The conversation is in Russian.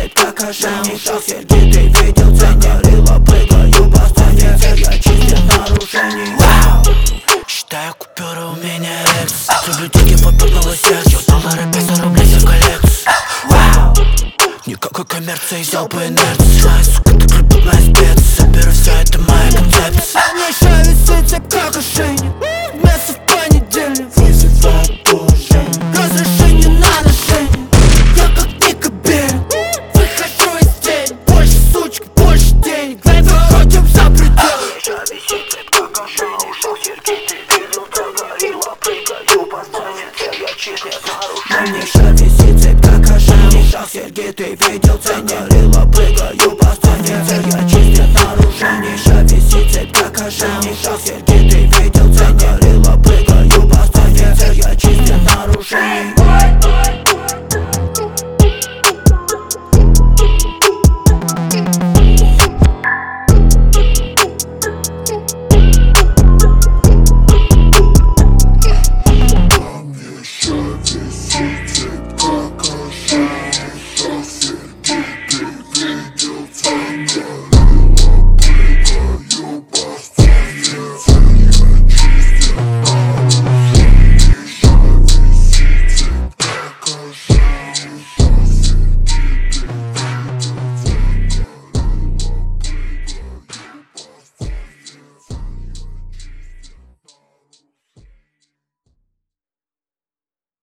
висит как ошейник. Шаг Сергей, ты видел цель, горилла, прыгаю по сцене. Цель я чистил нарушений. Считаю купюры, у меня рекс. Люблю деньги, попутного сердца. Доллары, песо, рубли, за коллекцию. Никакой коммерции, взял по инерции. Знаю, сука, ты крупная спец. Соберу все, это моя концепция. Мне шея висит цепь как ошейник. Место в понедельник вызывает положение. Разрешение на ношение. Я как Ника Белль. Выхожу из тени. Больше сучек, больше денег. Давай выходим за пределы. Шея висит цепь как ошейник. Шаг Сергей, ты видел, как горилла, прыгаю по сцене. Цель я чистил нарушений. Шея висит цепь как ошейник. Шаг Сергей, ты видел цель, горилла, прыгаю по сцене. Цель я чистил нарушений. Шея висит цепь как ошейник. Шаг Сергей, ты видел цель, горилла, прыгаю по сцене. Цель я чистил нарушений.